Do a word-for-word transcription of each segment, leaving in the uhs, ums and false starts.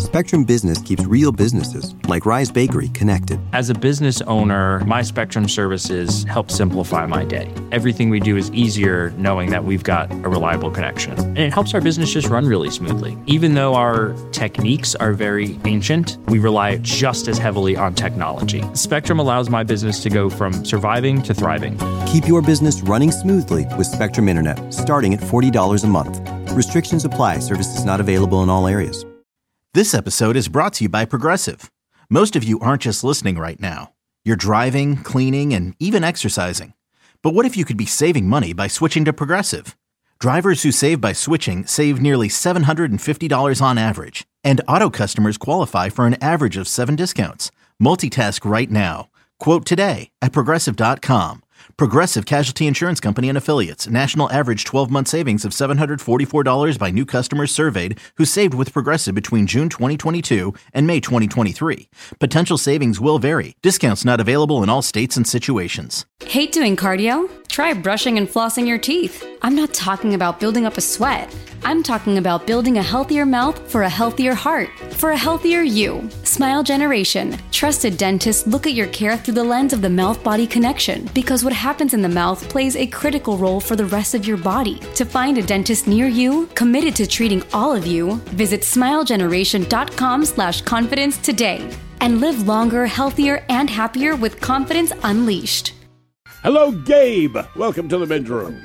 Spectrum Business keeps real businesses, like Rise Bakery, connected. As a business owner, my Spectrum services help simplify my day. Everything we do is easier knowing that we've got a reliable connection. And it helps our business just run really smoothly. Even though our techniques are very ancient, we rely just as heavily on technology. Spectrum allows my business to go from surviving to thriving. Keep your business running smoothly with Spectrum Internet, starting at forty dollars a month. Restrictions apply. Services not available in all areas. This episode is brought to you by Progressive. Most of you aren't just listening right now. You're driving, cleaning, and even exercising. But what if you could be saving money by switching to Progressive? Drivers who save by switching save nearly seven hundred fifty dollars on average. And auto customers qualify for an average of seven discounts. Multitask right now. Quote today at Progressive dot com. Progressive Casualty Insurance Company and Affiliates. National average twelve-month savings of seven hundred forty-four dollars by new customers surveyed who saved with Progressive between June twenty twenty-two and May twenty twenty-three. Potential savings will vary. Discounts not available in all states and situations. Hate doing cardio? Try brushing and flossing your teeth. I'm not talking about building up a sweat. I'm talking about building a healthier mouth for a healthier heart, for a healthier you. Smile Generation. Trusted dentists look at your care through the lens of the mouth-body connection, because what happens in the mouth plays a critical role for the rest of your body. To find a dentist near you, committed to treating all of you, visit smilegeneration.com slash confidence today and live longer, healthier, and happier with confidence unleashed. Hello, Gabe. Welcome to the men's room.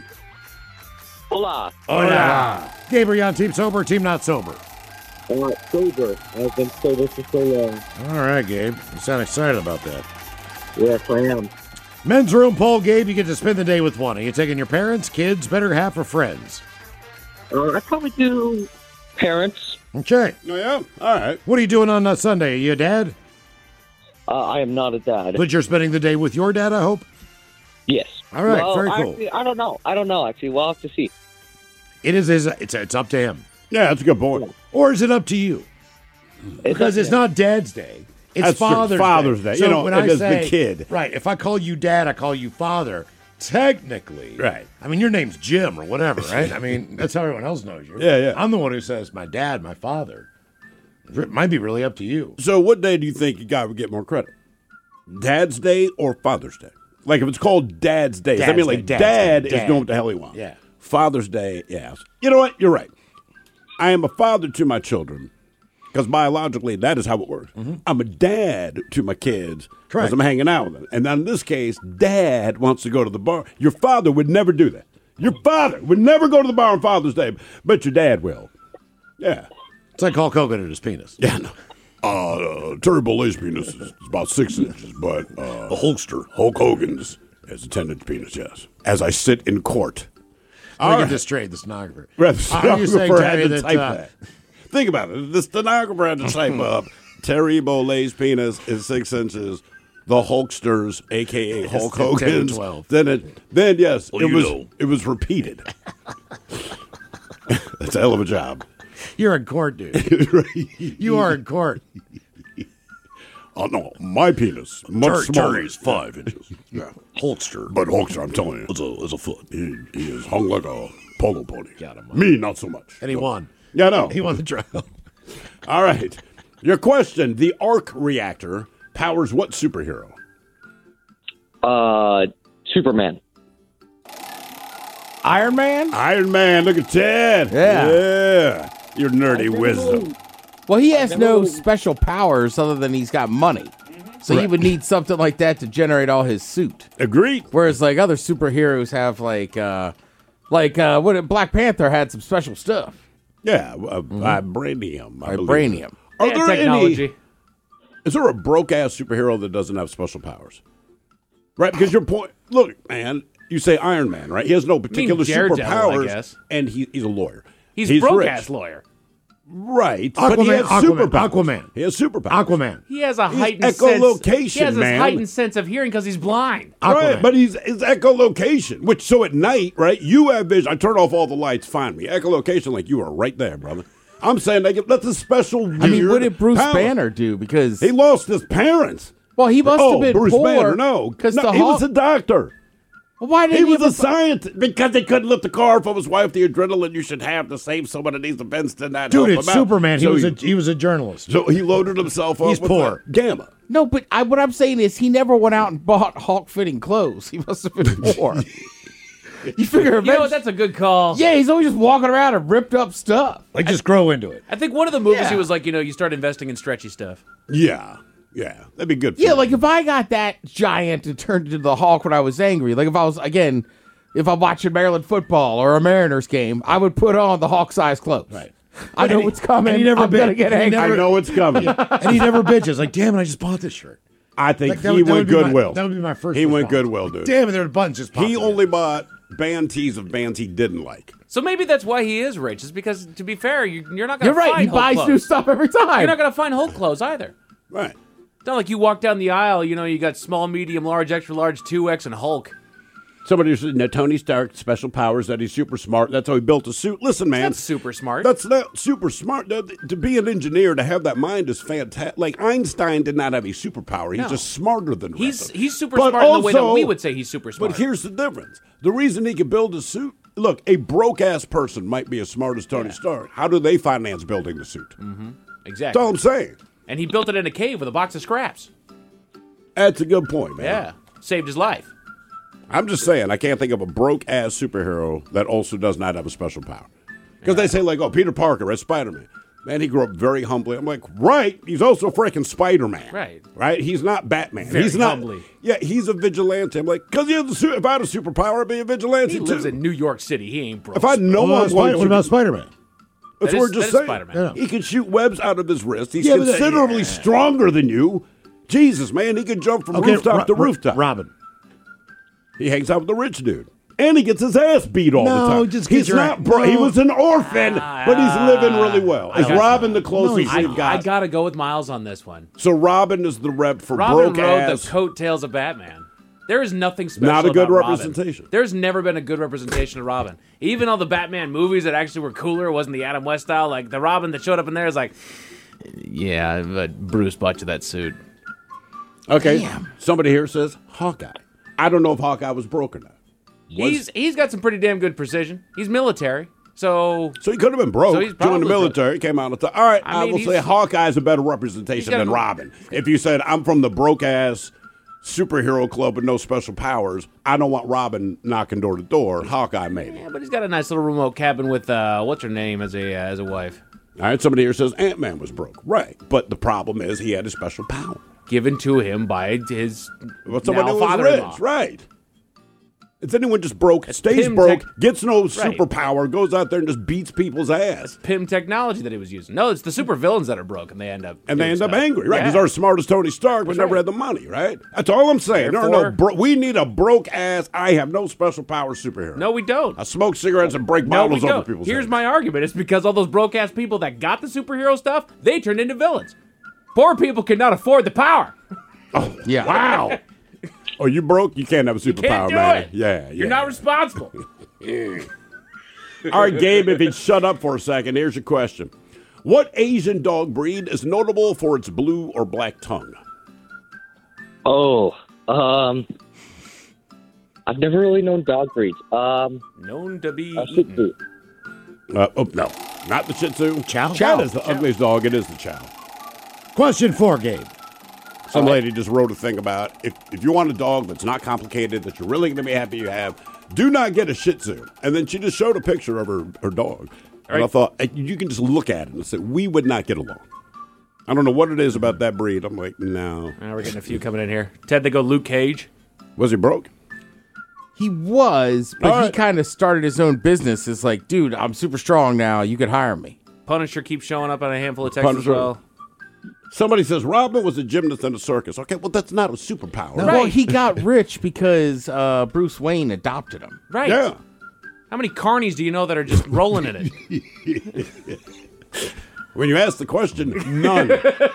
Hola. Hola. Gabe, are you on Team Sober or Team Not Sober? Uh, sober. I've been sober for so long. All right, Gabe. You sound excited about that. Yes, I am. Men's room poll, Gabe. You get to spend the day with one. Are you taking your parents, kids, better half, or friends? Uh, I'd probably do parents. Okay. Oh, yeah? All right. What are you doing on uh, Sunday? Are you a dad? Uh, I am not a dad. But you're spending the day with your dad, I hope? Yes. All right, well, very cool. Actually, I don't know. I don't know, actually. We'll have to see. It is, is it's, it's up to him. Yeah, that's a good point. Or is it up to you? It's Because it's not Dad's Day. It's That's true. Father's, Father's Day. So You know, when it I is say, the kid. Right. If I call you Dad, I call you Father. Technically. Right. I mean, your name's Jim or whatever, right? I mean, that's how everyone else knows you. Yeah, yeah. I'm the one who says my dad, my father. It might be really up to you. So what day do you think a guy would get more credit? Dad's Day or Father's Day? Like if it's called Dad's Day, does that Dad's mean Day, like Dad's Dad Day, is Dad. doing what the hell he wants? Yeah. Father's Day, yes. You know what? You're right. I am a father to my children because biologically that is how it works. Mm-hmm. I'm a dad to my kids because I'm hanging out with them. And in this case, Dad wants to go to the bar. Your father would never do that. Your father would never go to the bar on Father's Day, but your dad will. Yeah. It's like Hulk Hogan and his penis. Yeah, no. Uh, Terry Bolle's penis is about six inches, but uh, the Hulkster, Hulk Hogan's, is a ten-inch penis, yes. As I sit in court. I'll All get right. this straight, the stenographer. Right, the Are you saying, stenographer had Terry, to that, type uh, that. Think about it. The stenographer had to type up, Terry Bolle's penis is six inches. The Hulksters, a k a. Hulk ten to Hogan's. twelve. Then, it, then yes, Well, it you was know. it was repeated. That's a hell of a job. You're in court, dude. You are in court. Oh, no, my penis, much Terry- smaller. Terry's five inches. Yeah. Hulkster. But Hulkster, I'm telling you, is a, is a foot. He, he is hung like a polo pony. Got him. Me, not so much. And he No. won. Yeah, no. He won the trial. All right. Your question, the arc reactor powers what superhero? Uh, Superman. Iron Man? Iron Man. Look at Ted. Yeah. Yeah. Your nerdy wisdom. Well, he has no special powers other than he's got money. So he Right. would need something like that to generate all his suit. Agreed. Whereas like other superheroes have like uh like uh what Black Panther had some special stuff. Yeah. Uh, Vibranium. I believe. Vibranium. Are Yeah, there technology. any... Is there a broke-ass superhero that doesn't have special powers? Right? Because your point... Look, man, you say Iron Man, right? He has no particular Daredevil, I superpowers. guess. And he, he's a lawyer. He's, a broke rich. ass lawyer. Right. but he Aquaman, has Aquaman, superpowers. Aquaman. He has superpowers. Aquaman. He has a He's heightened sense. echolocation, He has a man. heightened sense of hearing because he's blind. Right, Aquaman. but he's, he's echolocation, which, so at night, right, you have vision. I turn off all the lights, find me. Echolocation, like you are right there, brother. I'm saying they get, that's a special weird I mean, what did Bruce power. Banner do? Because He lost his parents. well, he must oh, have been Bruce poor. Banner, no. because no the he Hulk, was a doctor. Well, why did he he was ever- a scientist because they couldn't lift the car from his wife. The adrenaline you should have to save someone that needs defense to not Dude, help it's him out. Superman. He So was a he was a journalist. So he loaded himself up He's with poor. that Gamma. No, but I, what I'm saying is he never went out and bought Hulk-fitting clothes. He must have been poor. You figure You know eventually- what? That's a good call. Yeah, he's always just walking around and ripped up stuff. Like, just grow into it. I think one of the movies Yeah. he was like, you know, you start investing in stretchy stuff. Yeah, yeah, that'd be good. For Yeah, you. like if I got that giant and turned into the Hulk when I was angry, like if I was, again, if I'm watching Maryland football or a Mariners game, I would put on the Hulk-sized clothes. Right. I know And he- what's coming. and he never I'm bit- going to get and he angry. never- I know it's coming. And he never bitches. Like, damn it, I just bought this shirt. I think Like, that he would- that went would be my- Goodwill. that would be my first He went response. Goodwill, dude. Damn it, there were buttons just popped He in only it. bought band tees of bands he didn't like. So maybe that's why he is rich. Is because, to be fair, you, you're not going You're to right. find He Hulk buys clothes. new stuff every time. You're not going to find Hulk clothes either. Right. It's not like you walk down the aisle, you know, you got small, medium, large, extra large, two X, and Hulk. Somebody said, no, Tony Stark, special powers, that he's super smart. That's how he built a suit. Listen, man. That's super smart. That's not super smart. To, to be an engineer, to have that mind is fantastic. Like, Einstein did not have a superpower. He's No. just smarter than the He's rest of them. he's super But smart in the way that also- we would say he's super smart. But here's the difference. The reason he could build a suit, look, a broke-ass person might be as smart as Tony Stark. How do they finance building the suit? Mm-hmm. That's Exactly. all I'm saying. And he built it in a cave with a box of scraps. That's a good point, man. Yeah. Saved his life. I'm just saying, I can't think of a broke-ass superhero that also does not have a special power. Because they say, like, oh, Peter Parker, right, Spider-Man. Man, he grew up very humbly. I'm like, right, he's also freaking Spider-Man. Right. Right? He's not Batman. Very he's not, humbly. Yeah, he's a vigilante. I'm like, because if I had a superpower, I'd be a vigilante, He too. lives in New York City. He ain't broke. If I know What about I'm Spider- going what to- about Spider-Man? That's That what is- we're just that is saying. Spider-Man. Yeah. He can shoot webs out of his wrist. He's Yeah, but that- considerably yeah. stronger than you. Jesus, man, he can jump from rooftop Ro- to Ro- rooftop. Robin. He hangs out with the rich dude. And he gets his ass beat all No, the time. just 'cause he's you're- not bro- He no. was an orphan, but he's living really well. I Is got- Robin the closest I, we've I got? gotta go with Miles on this one. So Robin is the rep for Robin broke rode ass. the coattails of Batman. There is nothing special. Not a good about Robin. representation. There's never been a good representation of Robin. Even all the Batman movies that actually were cooler, wasn't the Adam West style. Like the Robin that showed up in there is like, yeah, but Bruce bought you that suit. Okay, somebody here says Hawkeye. I don't know if Hawkeye was broke or not. Was- He's he's got some pretty damn good precision. He's military, so So he could have been broke, So he's joined the probably broke. military, came out and thought, all right, I I, mean, will say he's- Hawkeye's a better representation got than a- Robin. If you said, I'm from the broke-ass superhero club with no special powers, I don't want Robin knocking door to door. Hawkeye, maybe. yeah, but he's got a nice little remote cabin with uh, what's her name as a uh, as a wife, All right, somebody here says Ant-Man was broke. Right. But the problem is he had a special power. given to him by his Well, someone now who was father-in-law. rich. Right. Is anyone just broke, stays Pym broke, tech- gets no Right. superpower, goes out there and just beats people's ass? P I M technology that he was using. No, it's the super villains that are broke, and they end up And they doing end up stuff. angry, right? Yeah. Because our smart as Tony Stark, but That's never right. had the money, right? That's all I'm saying. No, no, Therefore- bro- we need a broke ass, I have no special power superhero. No, we don't. I smoke cigarettes and break No, we bottles over don't. people's Here's heads. my argument. It's because all those broke ass people that got the superhero stuff, they turned into villains. Poor people cannot afford the power. Yeah. Wow. Oh, you broke? You can't have a superpower, Can't do man. it. Yeah, yeah. You're not responsible. All right, Gabe, if you'd shut up for a second, here's your question. What Asian dog breed is notable for its blue or black tongue? Oh, um, I've never really known dog breeds. Um, Known to be a Shih eaten. Tzu. Uh, oh, no, not the Shih Tzu. Chow? That is the ugliest dog. It is the Chow. Question four, Gabe. Some lady just wrote a thing about if, if you want a dog that's not complicated, that you're really going to be happy you have, do not get a Shih Tzu. And then she just showed a picture of her, her dog. And I right. thought, eh, you can just look at it and say, we would not get along. I don't know what it is about that breed. I'm like, no. Now we're getting a few coming in here. Ted, they go Luke Cage. Was he broke? He was, but All he right. kind of started his own business. It's like, dude, I'm super strong now. You could hire me. Punisher keeps showing up on a handful of texts as Punisher. well. Somebody says Robin was a gymnast in a circus. Okay, well, that's not a superpower. Well, he got rich because uh, Bruce Wayne adopted him. Right. Yeah. How many carnies do you know that are just rolling in it? When you ask the question, none.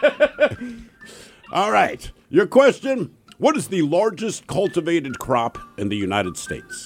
All right. Your question, what is the largest cultivated crop in the United States?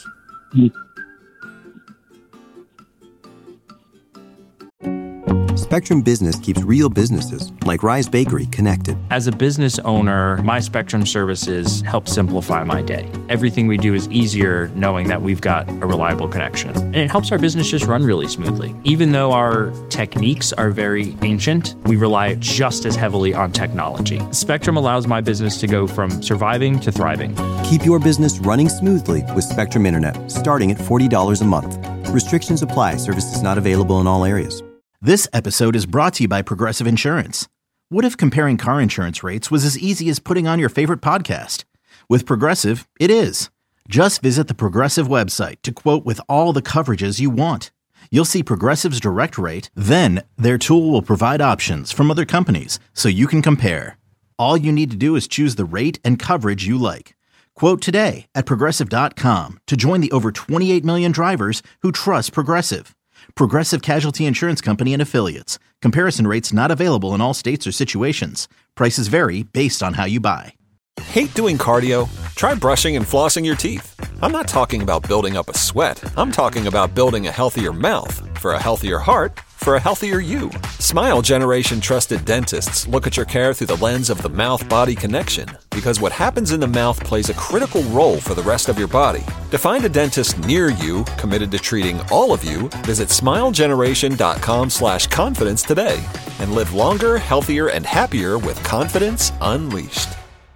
Spectrum Business keeps real businesses, like Rise Bakery, connected. As a business owner, my Spectrum services help simplify my day. Everything we do is easier knowing that we've got a reliable connection. And it helps our business just run really smoothly. Even though our techniques are very ancient, we rely just as heavily on technology. Spectrum allows my business to go from surviving to thriving. Keep your business running smoothly with Spectrum Internet, starting at forty dollars a month. Restrictions apply. Services not available in all areas. This episode is brought to you by Progressive Insurance. What if comparing car insurance rates was as easy as putting on your favorite podcast? With Progressive, it is. Just visit the Progressive website to quote with all the coverages you want. You'll see Progressive's direct rate, then their tool will provide options from other companies so you can compare. All you need to do is choose the rate and coverage you like. Quote today at Progressive dot com to join the over twenty-eight million drivers who trust Progressive. Progressive Casualty Insurance Company and Affiliates. Comparison rates not available in all states or situations. Prices vary based on how you buy. Hate doing cardio? Try brushing and flossing your teeth. I'm not talking about building up a sweat. I'm talking about building a healthier mouth. For a healthier heart, for a healthier you. Smile Generation trusted dentists look at your care through the lens of the mouth-body connection, because what happens in the mouth plays a critical role for the rest of your body. To find a dentist near you committed to treating all of you, visit smilegeneration.com slash confidence today and live longer, healthier, and happier with confidence unleashed.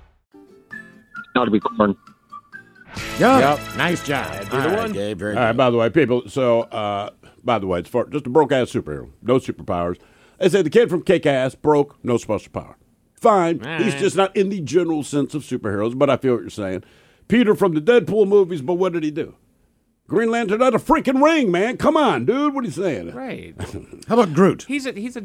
Got to be corn. Yep. Yep. Nice job. All All right, right, Gabe, very All right, good. by the way, people, so, uh, by the way, it's for just a broke-ass superhero. No superpowers. They say the kid from Kick-Ass, broke, no special power. Fine. All He's right. just not in the general sense of superheroes, but I feel what you're saying. Peter from the Deadpool movies, but what did he do? Green Lantern had a freaking ring, man. Come on, dude. What are you saying? Right. How about Groot? He's a he's a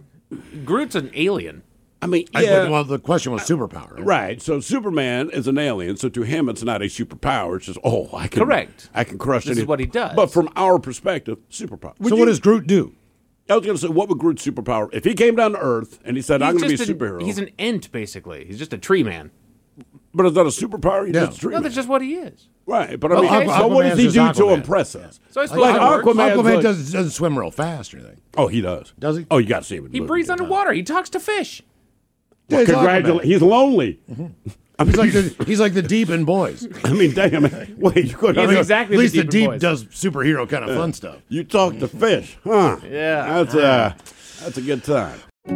Groot's an alien. I mean, I- yeah. well, the question was superpower. Right? Right. So Superman is an alien. So to him, it's not a superpower. It's just, oh, I can. Correct. I can crush This any- is what he does. But from our perspective, superpower. So what does Groot do? I was going to say, what would Groot's superpower? If he came down to Earth and he said, I'm He's going to be a just an- superhero. He's an ent, basically. He's just a tree man. But is that a superpower? He's No. just a tree No, man. that's just what he is. Right. But I Well, mean, Aqu- so what Aquaman's does he just do to Aquaman. impress us? So I suppose Like that works. Aquaman's Aquaman like- doesn't, doesn't swim real fast or anything. Oh, he does. Does he? Oh, you got to see him. in the He movie. breathes underwater. He talks to fish. Yeah, he's Congratulations. Aquaman. He's lonely. I mean, He's like the he's like the deep in boys. I mean, damn. Wait, you could He's exactly At the least the Deep in deep Boys. does superhero kind of fun stuff. You talk to fish, huh? Yeah. That's uh, that's a good time.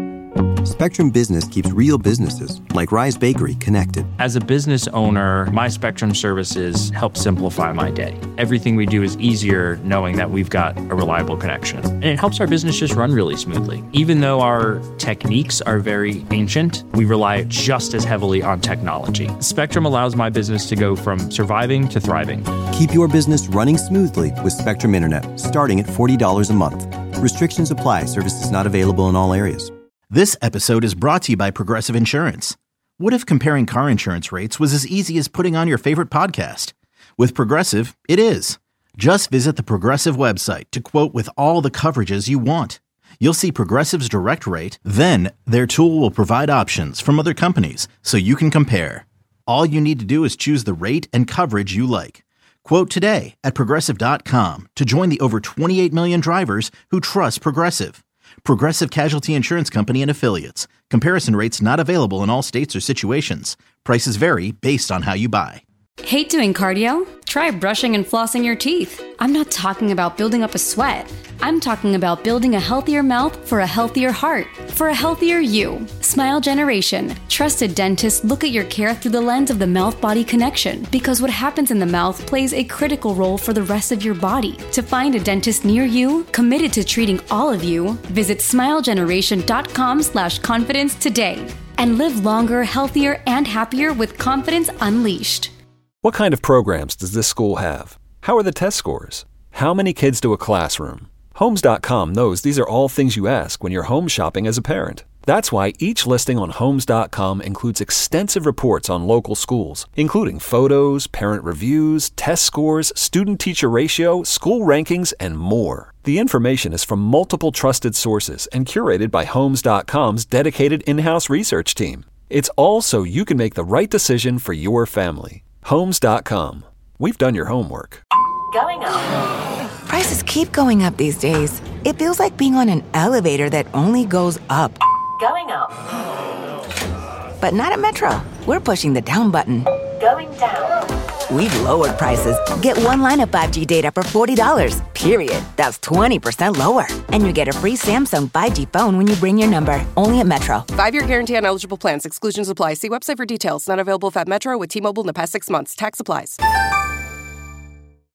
Spectrum Business keeps real businesses, like Rise Bakery, connected. As a business owner, my Spectrum services help simplify my day. Everything we do is easier knowing that we've got a reliable connection. And it helps our business just run really smoothly. Even though our techniques are very ancient, we rely just as heavily on technology. Spectrum allows my business to go from surviving to thriving. Keep your business running smoothly with Spectrum Internet, starting at forty dollars a month. Restrictions apply. Services not available in all areas. This episode is brought to you by Progressive Insurance. What if comparing car insurance rates was as easy as putting on your favorite podcast? With Progressive, it is. Just visit the Progressive website to quote with all the coverages you want. You'll see Progressive's direct rate, then their tool will provide options from other companies so you can compare. All you need to do is choose the rate and coverage you like. Quote today at Progressive dot com to join the over twenty-eight million drivers who trust Progressive. Progressive Casualty Insurance Company and Affiliates. Comparison rates not available in all states or situations. Prices vary based on how you buy. Hate doing cardio? Try brushing and flossing your teeth. I'm not talking about building up a sweat. I'm talking about building a healthier mouth for a healthier heart, for a healthier you. Smile Generation. Trusted dentists look at your care through the lens of the mouth-body connection, because what happens in the mouth plays a critical role for the rest of your body. To find a dentist near you, committed to treating all of you, visit smilegeneration.com slash confidence today and live longer, healthier, and happier with confidence unleashed. What kind of programs does this school have? How are the test scores? How many kids to a classroom? Homes dot com knows these are all things you ask when you're home shopping as a parent. That's why each listing on Homes dot com includes extensive reports on local schools, including photos, parent reviews, test scores, student-teacher ratio, school rankings, and more. The information is from multiple trusted sources and curated by Homes dot com's dedicated in-house research team. It's all so you can make the right decision for your family. Homes dot com. We've done your homework. Going on. Prices keep going up these days. It feels like being on an elevator that only goes up. Going up. But not at Metro. We're pushing the down button. Going down. We've lowered prices. Get one line of five G data for forty dollars, period. That's twenty percent lower. And you get a free Samsung five G phone when you bring your number. Only at Metro. Five-year guarantee on eligible plans. Exclusions apply. See website for details. Not available if at Metro with T-Mobile in the past six months. Tax applies.